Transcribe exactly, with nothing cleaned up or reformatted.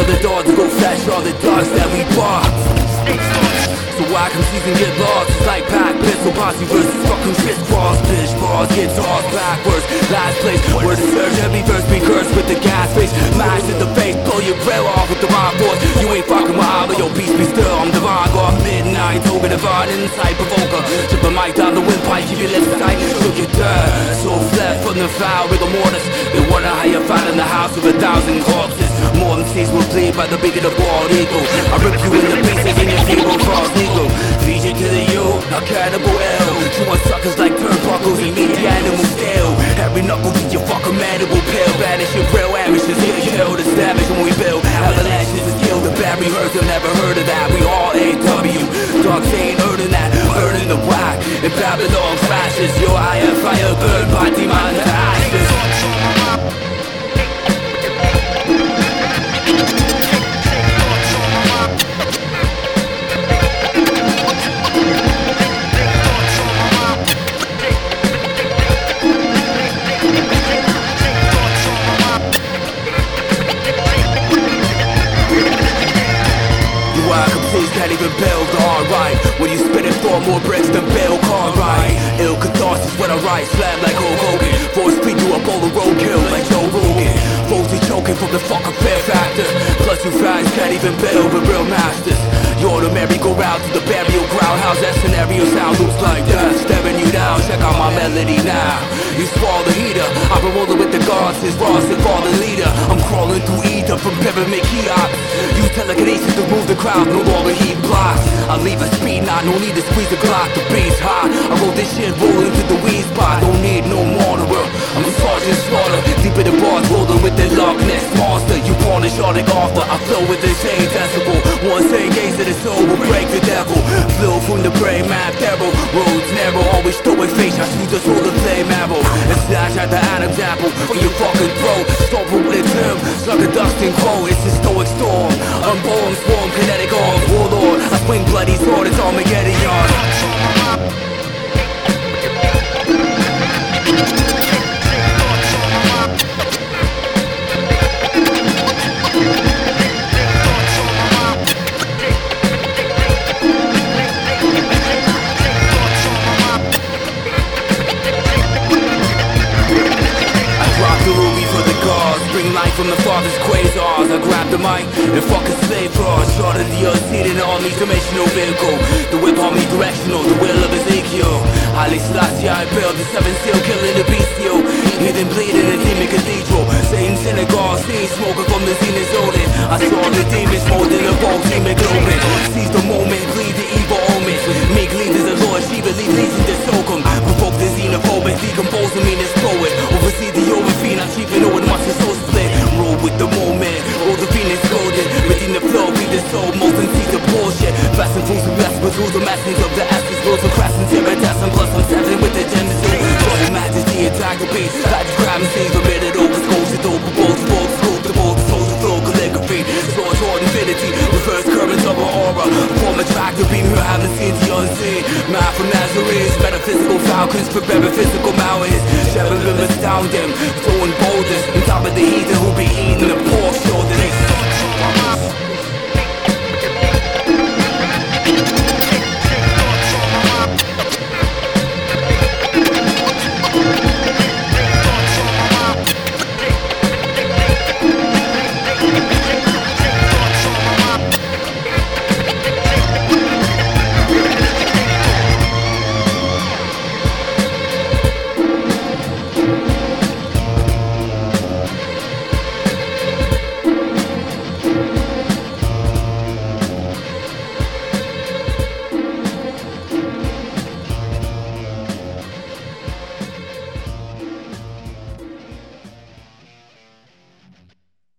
for the doors to go flash all the dogs that we bought. So why come season get lost? It's like pack pistol posse versus fucking fist balls. Bitch balls, guitars backwards. Last place where the surge every verse be cursed with the gas face. Mash in the face, blow your grill off with the mind force. You ain't fucking with I, but your beast be still. I'm divine, go midnight, toga divine, inside provoker. Chip a mic down the windpipe, keep your lips tight. Look at dirt, so flat from the foul with the mortars. They wonder how you found in the house with a thousand corpses. More M Cs will bleed by the big of the bald eagle. I rip you in the pieces in your feeble cross eagle. Feed you to the you, not cannibal L. You want suckers like turnbuckles, you need the animal stale. Every knuckle get your fucking mandible pill. Banish your real amateurs, here kill this damage when we build. Avalanches is killed, the bad rehearsal, never heard of that. We all A W, dogs ain't earning that. Earning the whack, and Babylon crashes. Your eye and fire burn by demon to ashes. Can't even build, alright. When you spit it for more bricks than Bill Cartwright. Ill catharsis when I write, slam like Hulk Hogan. Force speed you up all the roadkill like Joe Rogan. Foes choking from the fucking fear factor. Plus you fans can't even build with real masters. You're the merry-go-round to the burial ground. How's that scenario sound? Looks like death staring you down. Check out my melody now. You spoil the heater. I've been rolling with the gods since Ross and fall the leader. I'm crawling through ether from pyramid kiosk. Use telekinesis to move the crowd, no longer heat blocks. I leave a speed knot, no need to squeeze the clock. The beat's hot. I roll this shit rolling to the weed spot. Don't need no mortar. I'm a Sergeant Slaughter. Deep in the bars, rolling with the Loch Ness monster. You born a Shardic author. I flow with the same decibel. One same gaze of the soul will break the devil. Flow from the brain, mad devil. Roads narrow, always throw a face. I shoot the soul of flame arrow. And slash at the Adam's apple for your fucking throat. Stop it with a term, slug a dusting crow. It's a stoic storm. Unborn swarm, kinetic arms, warlord. I swing bloody sword, it's Armageddon. Light from the father's quasars. I grab the mic and fuck a slave car. Started the earth seated in army's dimensional vehicle. The whip army directional, the will of Ezekiel. Haile Selassie, I build the seven seal, killing the bestial. Hidden bleeding in demon cathedral. Satan synagogue, seen smoking from the zenith zone. I saw the demons more than a ball team and gloaming. Seize the moment, bleed the evil omens. Meek leaders of Lord Shiva, lead legion to soak 'em. Provoke the xenophobic, decompose the meanest poet. Oversee the overfiend, I chief and Owen must so split. Roll with the moment, all the phoenix golden. Within the flow, be the soul, most and see the bullshit. Fast and fools with best, but who's the masters of the ashes? Rules of crass and terror, death and plus I'm seven with the genesis. Soul majesty, attack the beast. Like the crime and scenes, permitted over schools, it's over both, both, scope the both, souls of flow, calligraphy. Sword toward infinity, reverse currents of an aura. Form a track to beam, you haven't seen the unseen. Man from Nazareth, metaphysical falcons, prepare physical mountains. Shepherd them astound them, throwing boulders on top of the heathen who be eating the poor.